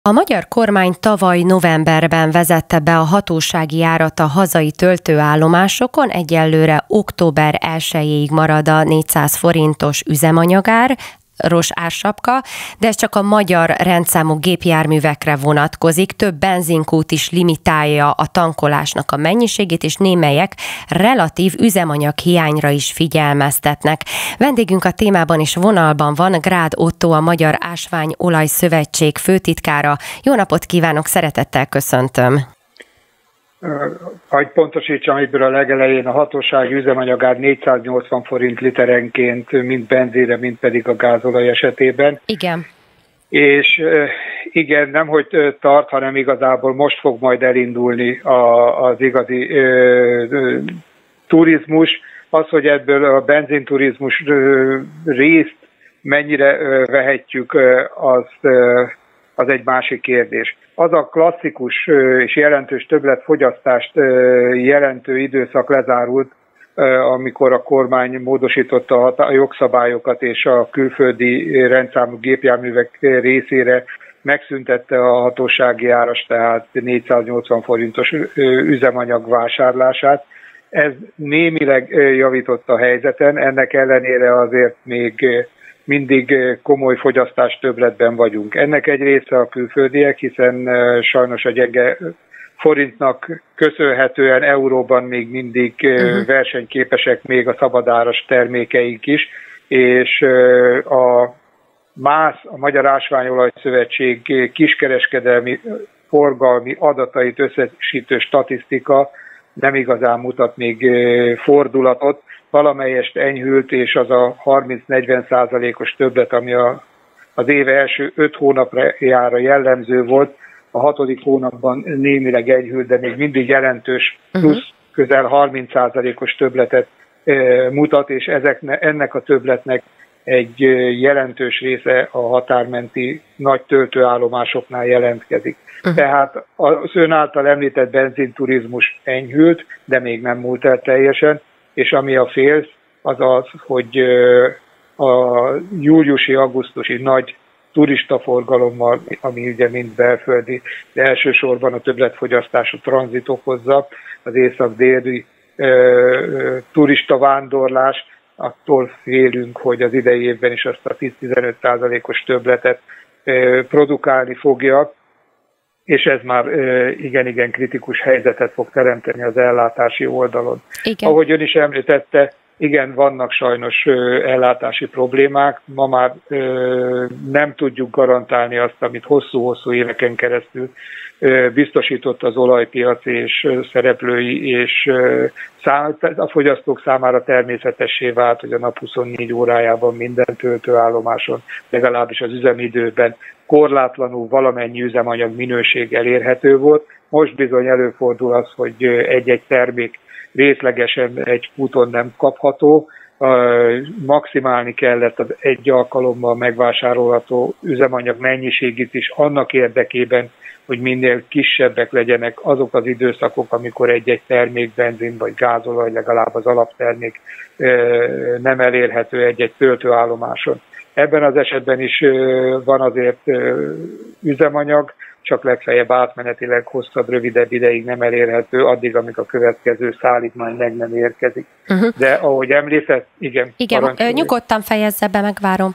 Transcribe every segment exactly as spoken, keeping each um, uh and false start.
A magyar kormány tavaly novemberben vezette be a hatósági árat a hazai töltőállomásokon, egyelőre október elsejéig marad a négyszáz forintos üzemanyagár, ros ársapka, de ez csak a magyar rendszámú gépjárművekre vonatkozik. Több benzinkút is limitálja a tankolásnak a mennyiségét, és némelyek relatív üzemanyag hiányra is figyelmeztetnek. Vendégünk a témában is vonalban van Grád Ottó, a Magyar Ásványolaj Szövetség főtitkára. Jó napot kívánok, szeretettel köszöntöm! Hogy pontosítsam, egyből a legelején a hatósági üzemanyagár négyszáznyolcvan forint literenként, mind benzínre, mind pedig a gázolaj esetében. Igen. És igen, nem hogy tart, hanem igazából most fog majd elindulni a, az igazi ö, ö, turizmus. Az, hogy ebből a benzinturizmus ö, részt mennyire ö, vehetjük, ö, az, ö, az egy másik kérdés. Az a klasszikus és jelentős többletfogyasztást jelentő időszak lezárult, amikor a kormány módosította a jogszabályokat és a külföldi rendszámú gépjárművek részére megszüntette a hatósági áras, tehát négyszáznyolcvan forintos üzemanyag vásárlását. Ez némileg javított a helyzeten, ennek ellenére azért még mindig komoly fogyasztás többletben vagyunk. Ennek egy része a külföldiek, hiszen sajnos a gyenge forintnak köszönhetően euróban még mindig uh-huh. versenyképesek még a szabadáras termékeink is, és a MÁSZ, a Magyar Ásványolaj Szövetség kiskereskedelmi forgalmi adatait összesítő statisztika nem igazán mutat még fordulatot, valamelyest enyhült, és az a harminc-negyven százalékos többlet, ami a, az év első öt hónapjára jellemző volt, a hatodik hónapban némileg enyhült, de még mindig jelentős, plusz uh-huh. közel harminc százalékos többletet e, mutat, és ezek, ennek a többletnek egy jelentős része a határmenti nagy töltőállomásoknál jelentkezik. Uh-huh. Tehát az ön által említett benzinturizmus enyhült, de még nem múlt el teljesen, és ami a fél, az az, hogy a júliusi-augusztusi nagy turistaforgalommal, ami ugye mind belföldi, de elsősorban a többletfogyasztás a tranzit okozza, az észak-déli turista vándorlás, attól félünk, hogy az idei évben is azt a tíz-tizenöt százalékos többletet produkálni fogja, és ez már igen-igen kritikus helyzetet fog teremteni az ellátási oldalon. Igen. Ahogy ön is említette, igen, vannak sajnos ellátási problémák. Ma már nem tudjuk garantálni azt, amit hosszú-hosszú éveken keresztül biztosított az olajpiac és szereplői, és a fogyasztók számára természetessé vált, hogy a nap huszonnégy órájában minden töltőállomáson, legalábbis az üzemidőben korlátlanul valamennyi üzemanyag minőség elérhető volt. Most bizony előfordul az, hogy egy-egy termék részlegesen egy kúton nem kapható. Maximálni kellett az egy alkalommal megvásárolható üzemanyag mennyiségét is annak érdekében, hogy minél kisebbek legyenek azok az időszakok, amikor egy-egy termék, benzin vagy gázolaj, legalább az alaptermék nem elérhető egy-egy töltőállomáson. Ebben az esetben is van azért üzemanyag, csak legfeljebb átmenetileg hosszabb, rövidebb ideig nem elérhető, addig, amíg a következő szállítmány meg nem érkezik. Uh-huh. De ahogy említett, igen. Igen, nyugodtan fejezze be, megvárom.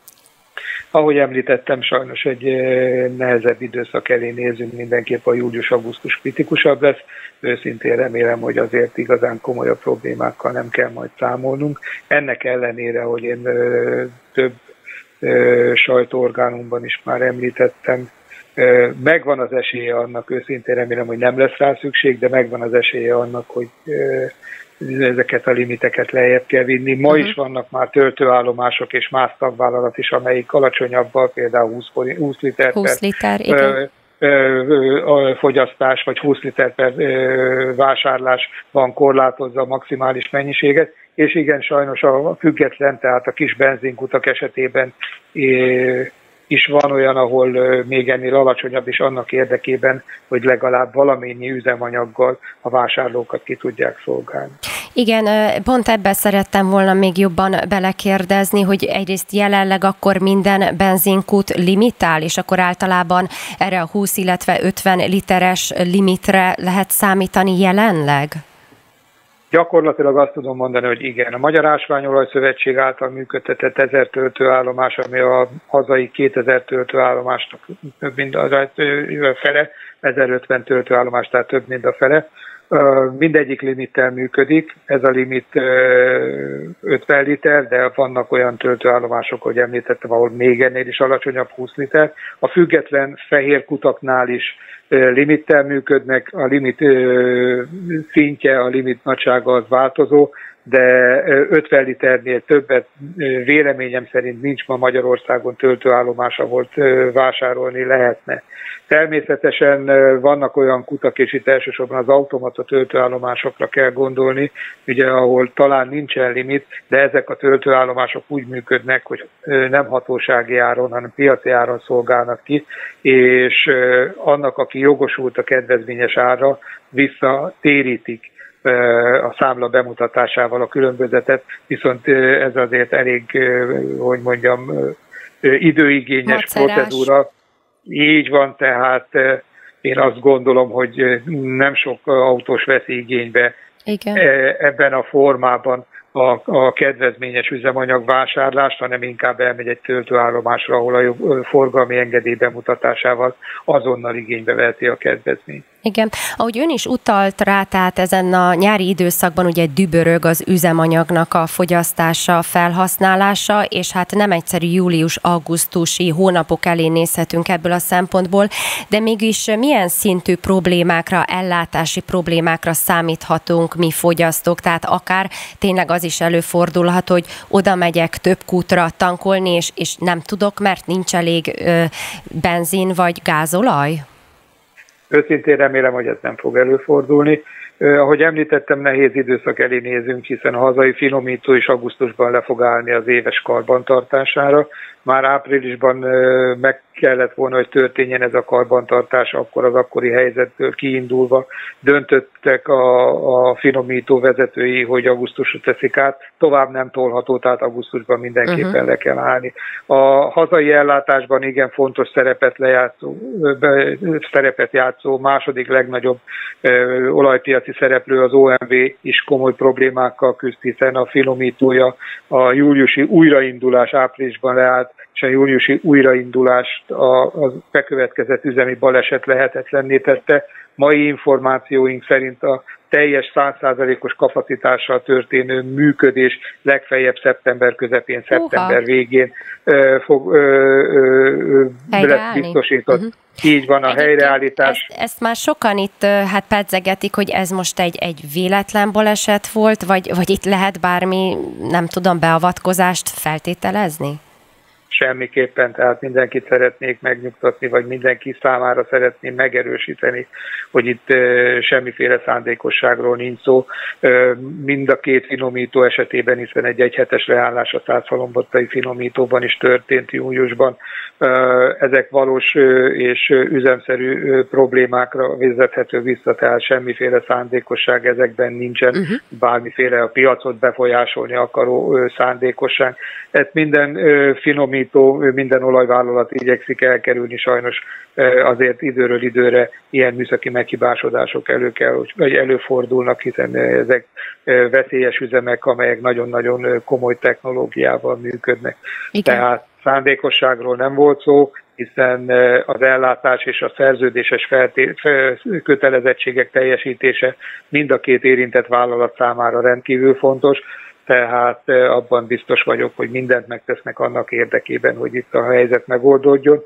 Ahogy említettem, sajnos egy nehezebb időszak elé nézünk, mindenképp a július-augusztus kritikusabb lesz. Őszintén remélem, hogy azért igazán komolyabb problémákkal nem kell majd számolnunk. Ennek ellenére, hogy én több sajtóorgánumban is már említettem, megvan az esélye annak, őszintén remélem, hogy nem lesz rá szükség, de megvan az esélye annak, hogy ezeket a limiteket lejjebb kell vinni. Ma uh-huh. is vannak már töltőállomások és más tagvállalat is, amelyik alacsonyabbal, például húsz liter húsz liter, per ö, ö, ö, fogyasztás, vagy húsz liter per ö, vásárlás van korlátozza a maximális mennyiséget, és igen, sajnos a független, tehát a kis benzinkutak esetében ö, is van olyan, ahol még ennél alacsonyabb is annak érdekében, hogy legalább valamennyi üzemanyaggal a vásárlókat ki tudják szolgálni. Igen, pont ebben szerettem volna még jobban belekérdezni, hogy egyrészt jelenleg akkor minden benzinkút limitál, és akkor általában erre a húsz, illetve ötven literes limitre lehet számítani jelenleg? Gyakorlatilag azt tudom mondani, hogy igen. A Magyar Ásványolaj Szövetség által működtetett ezer töltőállomás, ami a hazai kétezer töltőállomásnak több mint a fele, ezerötven töltőállomás, tehát több mint a fele. Mindegyik limittel működik, ez a limit ötven liter, de vannak olyan töltőállomások, hogy említettem, ahol még ennél is alacsonyabb, húsz liter. A független fehér kutaknál is limittel működnek, a limit szintje, a limit nagysága az változó, de ötven liternél többet véleményem szerint nincs ma Magyarországon töltőállomás, ahol vásárolni lehetne. Természetesen vannak olyan kutak, és itt elsősorban az automata töltőállomásokra kell gondolni, ugye, ahol talán nincsen limit, de ezek a töltőállomások úgy működnek, hogy nem hatósági áron, hanem piaci áron szolgálnak ki, és annak, aki jogosult a kedvezményes árra, visszatérítik a számla bemutatásával a különbözetet, viszont ez azért elég, hogy mondjam, időigényes Macerás. procedúra. Így van, tehát én azt gondolom, hogy nem sok autós veszi igénybe Igen. ebben a formában a, a kedvezményes üzemanyag vásárlást, hanem inkább elmegy egy töltőállomásra, ahol a forgalmi engedély bemutatásával azonnal igénybe veheti a kedvezményt. Igen, ahogy ön is utalt rá, tehát ezen a nyári időszakban ugye dübörög az üzemanyagnak a fogyasztása, felhasználása, és hát nem egyszerű július-augusztusi hónapok elé nézhetünk ebből a szempontból, de mégis milyen szintű problémákra, ellátási problémákra számíthatunk mi fogyasztók, tehát akár tényleg az is előfordulhat, hogy oda megyek több kútra tankolni, és, és nem tudok, mert nincs elég ö, benzin vagy gázolaj? Őszintén remélem, hogy ez nem fog előfordulni. Eh, ahogy említettem, nehéz időszak elé nézünk, hiszen a hazai finomító is augusztusban le fog állni az éves karbantartására. Már áprilisban eh, meg kellett volna, hogy történjen ez a karbantartás, akkor az akkori helyzetből kiindulva döntöttek a, a finomító vezetői, hogy augusztusra teszik át, tovább nem tolható, tehát augusztusban mindenképpen uh-huh. le kell állni. A hazai ellátásban igen fontos szerepet lejátszó, szerepet játszó második legnagyobb ö, olajpiaci szereplő az o em vé is komoly problémákkal küzd, hiszen a finomítója a júliusi újraindulás áprilisban leállt, és a júliusi újraindulást a, a bekövetkezett üzemi baleset lehetetlenné tette. Mai információink szerint a teljes száz százalékos kapacitással történő működés legfeljebb szeptember közepén, Uha. szeptember végén ö, fog ö, ö, lesz biztosított. Uh-huh. Így van a Egyébként helyreállítás. Ezt, ezt már sokan itt hát pedzegetik, hogy ez most egy, egy véletlen baleset volt, vagy, vagy itt lehet bármi, nem tudom, beavatkozást feltételezni? Semmiképpen, tehát mindenkit szeretnék megnyugtatni, vagy mindenki számára szeretném megerősíteni, hogy itt uh, semmiféle szándékosságról nincs szó. Uh, mind a két finomító esetében, hiszen egy egyhetes leállás a Szászhalombattai finomítóban is történt júniusban. Uh, ezek valós uh, és uh, üzemszerű uh, problémákra vezethető vissza, tehát semmiféle szándékosság ezekben nincsen, uh-huh. bármiféle a piacot befolyásolni akaró uh, szándékosság. Ez minden uh, finomító minden olajvállalat igyekszik elkerülni, sajnos azért időről időre ilyen műszaki meghibásodások elő kell, vagy előfordulnak, hiszen ezek veszélyes üzemek, amelyek nagyon-nagyon komoly technológiával működnek. Igen. Tehát szándékosságról nem volt szó, hiszen az ellátás és a szerződéses felté- kötelezettségek teljesítése mind a két érintett vállalat számára rendkívül fontos, tehát abban biztos vagyok, hogy mindent megtesznek annak érdekében, hogy itt a helyzet megoldódjon.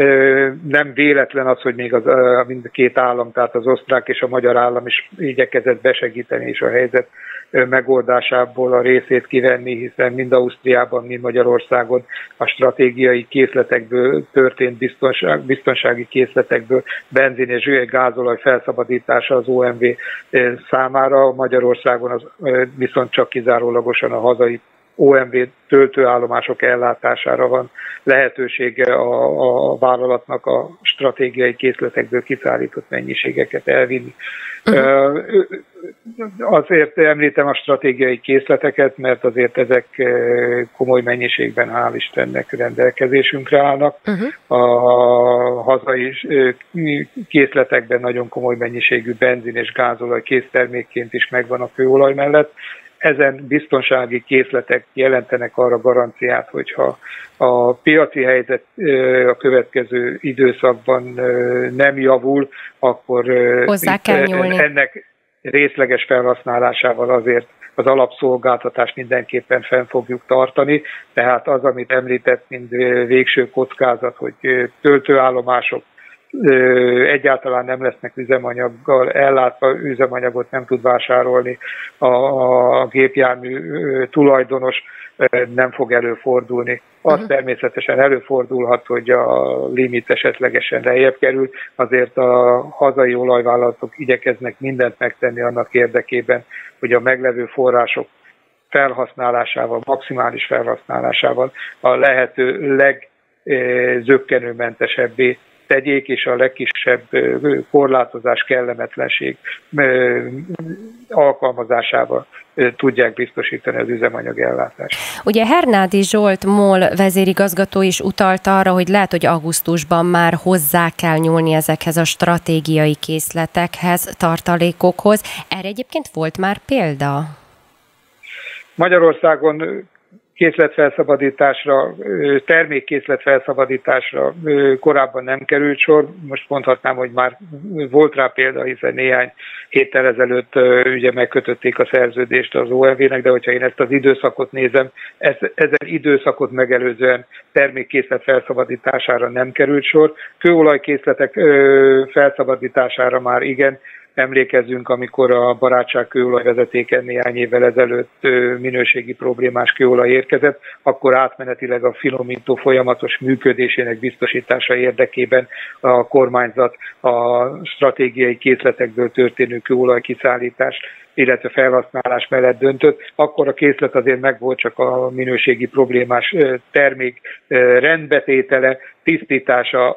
Nem véletlen az, hogy még az, mind a két állam, tehát az osztrák és a magyar állam is igyekezett besegíteni, és a helyzet megoldásából a részét kivenni, hiszen mind Ausztriában, mind Magyarországon a stratégiai készletekből történt biztonság, biztonsági készletekből benzin és gázolaj felszabadítása az o em vé számára, Magyarországon az viszont csak kizárólagosan a hazai o em vé töltőállomások ellátására van lehetősége a, a vállalatnak a stratégiai készletekből kiszállított mennyiségeket elvinni. Uh-huh. Azért említem a stratégiai készleteket, mert azért ezek komoly mennyiségben, hál' Istennek rendelkezésünkre állnak. Uh-huh. A hazai készletekben nagyon komoly mennyiségű benzin és gázolaj késztermékként is megvan a kőolaj mellett. Ezen biztonsági készletek jelentenek arra garanciát, hogyha a piaci helyzet a következő időszakban nem javul, akkor hozzá kell nyúlni. Ennek részleges felhasználásával azért az alapszolgáltatást mindenképpen fenn fogjuk tartani. Tehát az, amit említett, mint végső kockázat, hogy töltőállomások egyáltalán nem lesznek üzemanyaggal ellátva, üzemanyagot nem tud vásárolni a, a gépjármű tulajdonos, nem fog előfordulni. Az uh-huh. természetesen előfordulhat, hogy a limit esetlegesen lejjebb kerül, azért a hazai olajvállalatok igyekeznek mindent megtenni annak érdekében, hogy a meglevő források felhasználásával, maximális felhasználásával a lehető legzökkenőmentesebbé tegyék, és a legkisebb korlátozás, kellemetlenség alkalmazásával tudják biztosítani az üzemanyagellátást. Ugye Hernádi Zsolt MOL vezérigazgató is utalt arra, hogy lehet, hogy augusztusban már hozzá kell nyúlni ezekhez a stratégiai készletekhez, tartalékokhoz. Erre egyébként volt már példa? Magyarországon készletfelszabadításra, termékkészletfelszabadításra korábban nem került sor. Most mondhatnám, hogy már volt rá példa, hiszen néhány héttel ezelőtt ugye megkötötték a szerződést az o em vé-nek, de hogyha én ezt az időszakot nézem, ez, ezen időszakot megelőzően termékkészlet felszabadítására nem került sor. Kőolajkészletek felszabadítására már igen. Emlékezzünk, amikor a Barátság kőolajvezetéken néhány évvel ezelőtt minőségi problémás kőolaj érkezett, akkor átmenetileg a finomító folyamatos működésének biztosítása érdekében a kormányzat a stratégiai készletekből történő kőolaj kiszállítás, illetve felhasználás mellett döntött. Akkor a készlet azért megvolt, csak a minőségi problémás termék rendbetétele, tisztítása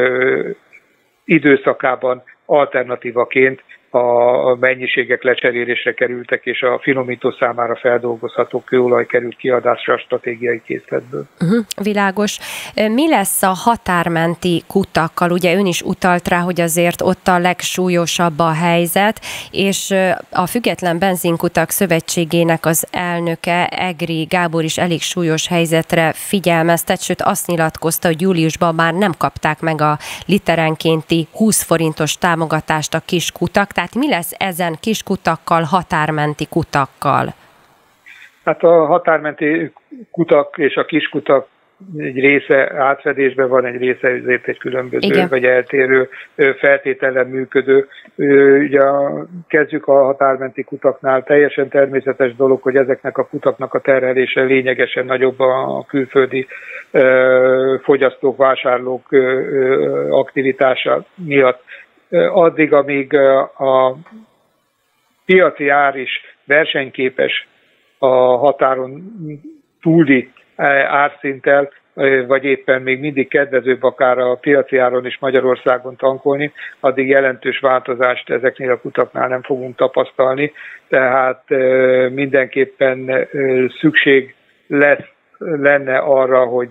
időszakában alternatívaként a mennyiségek lecserélésre kerültek, és a finomító számára feldolgozható kőolaj került kiadásra a stratégiai készletből. Uh-huh, világos. Mi lesz a határmenti kutakkal? Ugye ön is utalt rá, hogy azért ott a legsúlyosabb a helyzet, és a Független Benzinkutak Szövetségének az elnöke, Egri Gábor is elég súlyos helyzetre figyelmeztet, sőt azt nyilatkozta, hogy júliusban már nem kapták meg a literenkénti húsz forintos támogatást a kis kutak. Tehát mi lesz ezen kis kutakkal, határmenti kutakkal? Hát a határmenti kutak és a kis kutak egy része átfedésben van, egy része azért egy különböző, igen, vagy eltérő feltételen működő. Ugye kezdjük a határmenti kutaknál. Teljesen természetes dolog, hogy ezeknek a kutaknak a terhelése lényegesen nagyobb a külföldi fogyasztók, vásárlók aktivitása miatt. Addig, amíg a piaci ár is versenyképes a határon túli árszinttel, vagy éppen még mindig kedvezőbb akár a piaci áron is Magyarországon tankolni, addig jelentős változást ezeknél a kutaknál nem fogunk tapasztalni. Tehát mindenképpen szükség lesz, lenne arra, hogy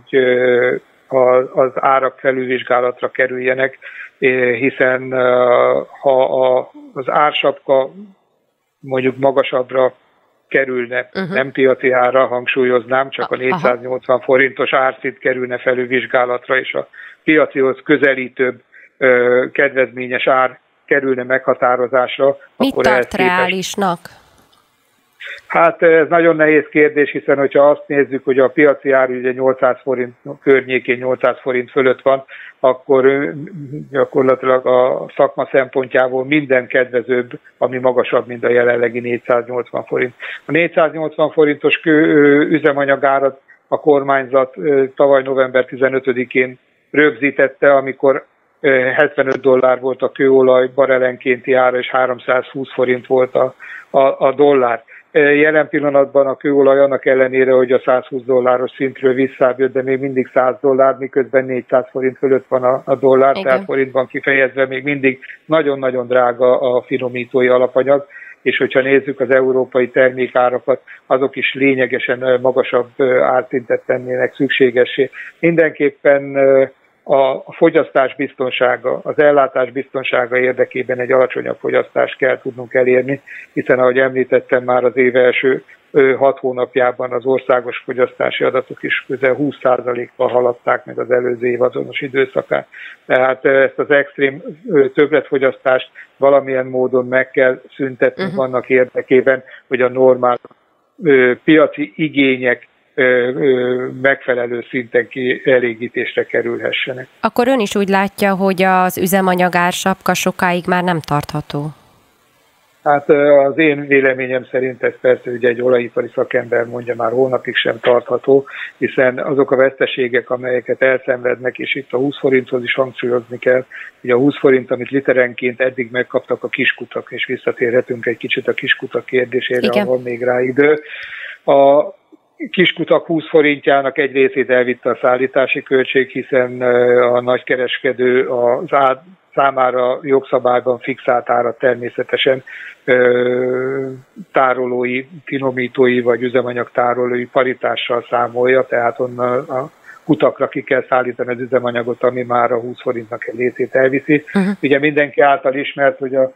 az árak felülvizsgálatra kerüljenek, hiszen ha az ársapka mondjuk magasabbra kerülne, uh-huh. nem piaci ára, hangsúlyoznám, csak a négyszáznyolcvan Aha. forintos árszint kerülne felülvizsgálatra, és a piacihoz közelítőbb kedvezményes ár kerülne meghatározásra. Mit akkor tart reálisnak? Hát ez nagyon nehéz kérdés, hiszen hogyha azt nézzük, hogy a piaci ár ugye nyolcszáz forint környékén, nyolcszáz forint fölött van, akkor gyakorlatilag a szakma szempontjából minden kedvezőbb, ami magasabb, mint a jelenlegi négyszáznyolcvan forint. A négyszáznyolcvan forintos üzemanyagárat a kormányzat tavaly november tizenötödikén rögzítette, amikor hetvenöt dollár volt a kőolaj barelenkénti ára, és háromszázhúsz forint volt a, a, a dollár. Jelen pillanatban a kőolaj annak ellenére, hogy a százhúsz dolláros szintről visszább, de még mindig száz dollár, miközben négyszáz forint fölött van a, a dollár, igen. Tehát forintban kifejezve még mindig nagyon-nagyon drága a finomítói alapanyag, és hogyha nézzük az európai termékárakat, azok is lényegesen magasabb árszintet tennének szükségessé. Mindenképpen a fogyasztás biztonsága, az ellátás biztonsága érdekében egy alacsonyabb fogyasztást kell tudnunk elérni, hiszen ahogy említettem, már az év első hat hónapjában az országos fogyasztási adatok is közel húsz százalékkal haladták meg az előző év azonos időszakát. Tehát ezt az extrém többletfogyasztást valamilyen módon meg kell szüntetni uh-huh. annak érdekében, hogy a normál piaci igények megfelelő szinten kielégítésre kerülhessenek. Akkor ön is úgy látja, hogy az üzemanyag ársapka sokáig már nem tartható? Hát az én véleményem szerint ez persze ugye egy olajipari szakember mondja, már hónapig sem tartható, hiszen azok a veszteségek, amelyeket elszenvednek, és itt a húsz forinthoz is hangsúlyozni kell, hogy a húsz forint, amit literenként eddig megkaptak a kiskutak, és visszatérhetünk egy kicsit a kiskutak kérdésére, ha van még rá idő. A kiskutak húsz forintjának egy részét elvitte a szállítási költség, hiszen a nagykereskedő az ár számára jogszabályban fixált árat természetesen ö, tárolói, finomítói vagy üzemanyag tárolói paritással számolja, tehát onnan a kutakra ki kell szállítani az üzemanyagot, ami már a húsz forintnak egy részét elviszi. Uh-huh. Ugye mindenki által ismert, hogy a,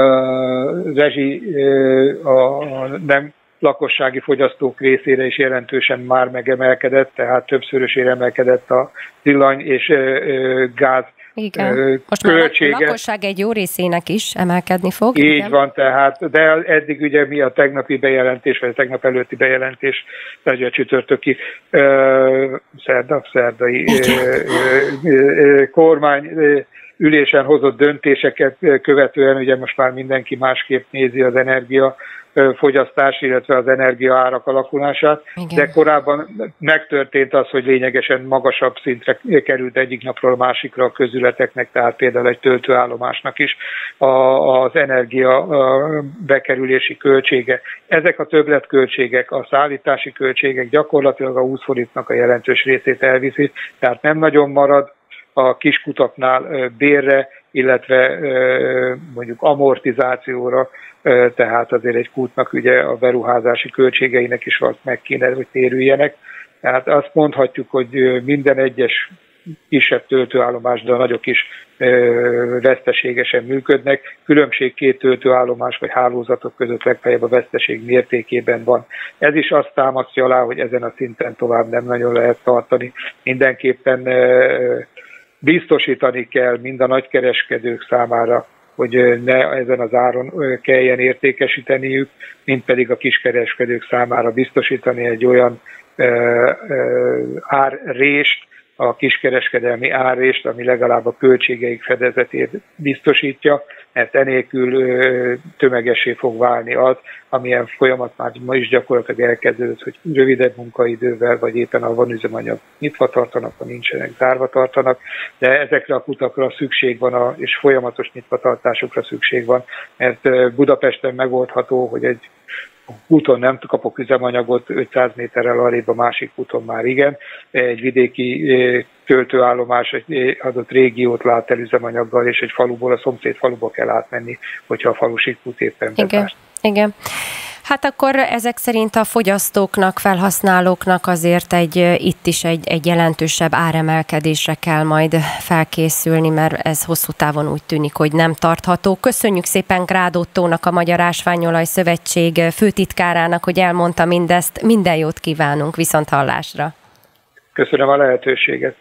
a rezsi a, a nem lakossági fogyasztók részére is jelentősen már megemelkedett, tehát többszörösére emelkedett a villany és ö, ö, gáz igen. Most költsége. Már a lakosság egy jó részének is emelkedni fog. Így igen. van, tehát, de eddig ugye mi a tegnapi bejelentés, vagy a tegnap előtti bejelentés, vagy a csütörtöki ö, szerda, szerdai ö, ö, ö, kormány ö, ülésen hozott döntéseket követően, ugye most már mindenki másképp nézi az energia fogyasztás, illetve az energiaárak alakulását, igen. De korábban megtörtént az, hogy lényegesen magasabb szintre került egyik napról a másikra a közületeknek, tehát például egy töltőállomásnak is az energia bekerülési költsége. Ezek a többletköltségek, a szállítási költségek gyakorlatilag a húsz forintnak a jelentős részét elviszi, tehát nem nagyon marad a kiskutaknál bérre, illetve mondjuk amortizációra, tehát azért egy kútnak ugye a beruházási költségeinek is meg kéne, hogy térüljenek. Tehát azt mondhatjuk, hogy minden egyes kisebb töltőállomás, de a nagyok is veszteségesen működnek. Különbség két töltőállomás vagy hálózatok között legfeljebb a veszteség mértékében van. Ez is azt támasztja alá, hogy ezen a szinten tovább nem nagyon lehet tartani. Mindenképpen biztosítani kell mind a nagykereskedők számára, hogy ne ezen az áron kelljen értékesíteniük, mint pedig a kiskereskedők számára biztosítani egy olyan árrést, a kiskereskedelmi árrést, ami legalább a költségeik fedezetét biztosítja, mert enélkül tömegessé fog válni az, amilyen folyamat már ma is gyakorlatilag elkezdődött, hogy rövidebb munkaidővel, vagy éppen a van üzemanyag nyitva tartanak, ha nincsenek, zárva tartanak, de ezekre a kutakra szükség van, a, és folyamatos nyitvatartásokra szükség van, mert Budapesten megoldható, hogy egy úton nem kapok üzemanyagot, ötszáz méterrel arrébb a másik úton már igen. Egy vidéki töltőállomás egy adott régiót lát el üzemanyaggal, és egy faluból a szomszéd faluba kell átmenni, hogyha a falusi út éppen bezárt. Igen, igen. Hát akkor ezek szerint a fogyasztóknak, felhasználóknak azért egy, itt is egy, egy jelentősebb áremelkedésre kell majd felkészülni, mert ez hosszú távon úgy tűnik, hogy nem tartható. Köszönjük szépen Grád Ottónak, a Magyar Ásványolaj Szövetség főtitkárának, hogy elmondta mindezt. Minden jót kívánunk, viszont hallásra. Köszönöm a lehetőséget.